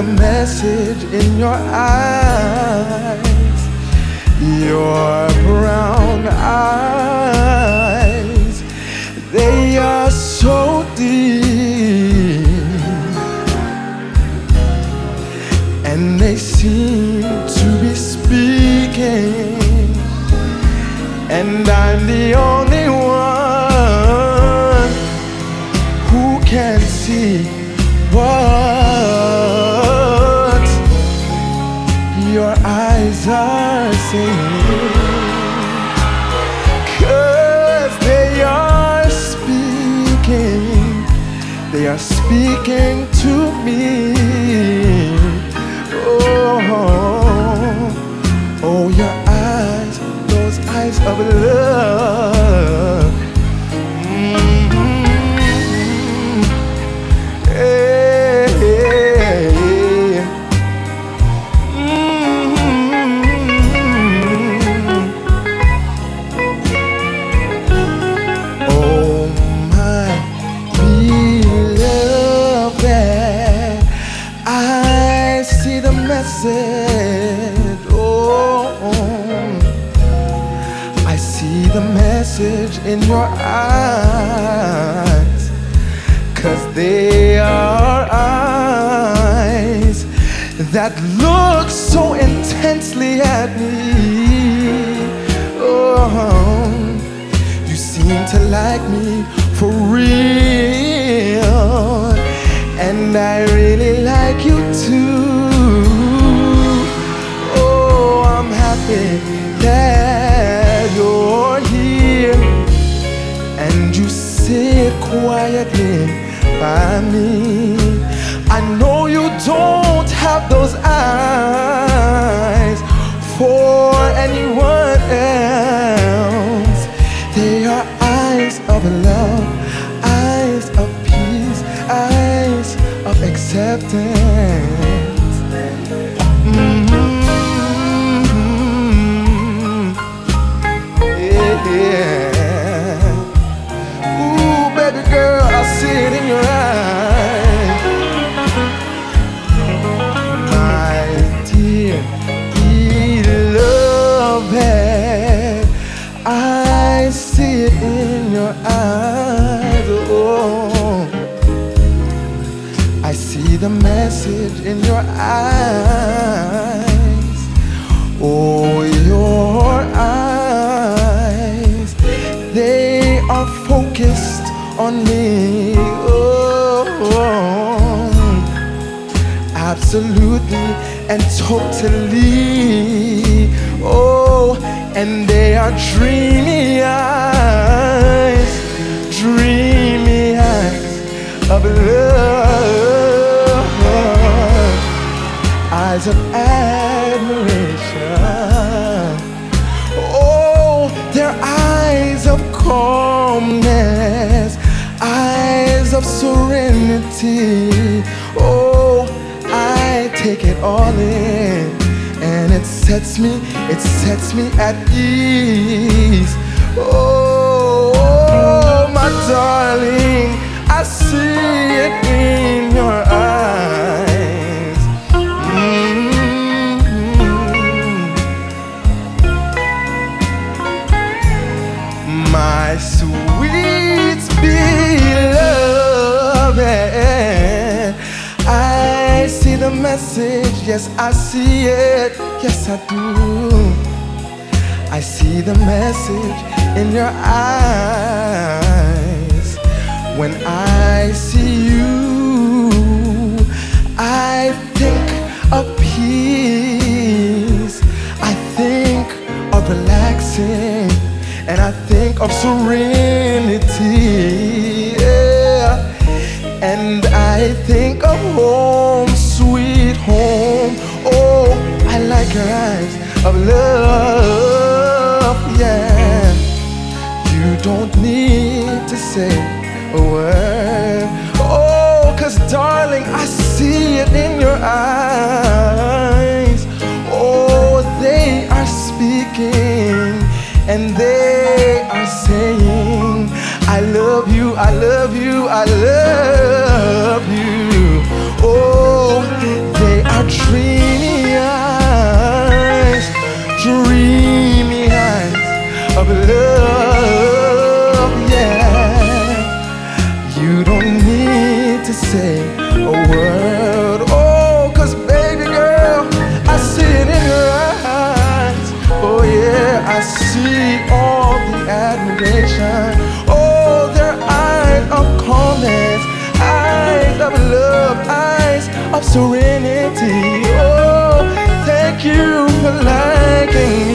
message in your eyes, your brown eyes. They are so deep, and they seem to be speaking, and I'm the only one who can see what your eyes are saying, 'cause they are speaking to me. Oh, your eyes, those eyes of love. I see the message in your eyes, 'cause they are eyes that look so intensely at me. You seem to like me for real, and I really like you too. That you're here and you sit quietly by me. I know you don't have those eyes for anyone else. They are eyes of love, eyes of peace, eyes of acceptance. Ooh, baby girl, I see it in your eyes. My dear, beloved, I see it in your eyes. Oh, I see the message in your eyes. Oh, your eyes, they are focused on me. Absolutely and totally. And they are dreamy eyes of love, eyes of admiration. They're eyes of calmness, eyes of serenity. I take it all in, and it sets me at ease. My darling, I see it in your eyes. My sweet beloved, I see the message, yes I see it, yes I do. I see the message in your eyes. When I see you, I think of peace, I think of relaxing, and I think of serenity, and I think of home, sweet home. I like your eyes of love, yeah. You don't need to say a word. 'Cause darling, I see it in your eyes. They are speaking, and they are saying, I love you, I love you, I love you. They admiration. Oh, they're eyes of calmness, eyes of love, eyes of serenity. Oh, thank you for liking me.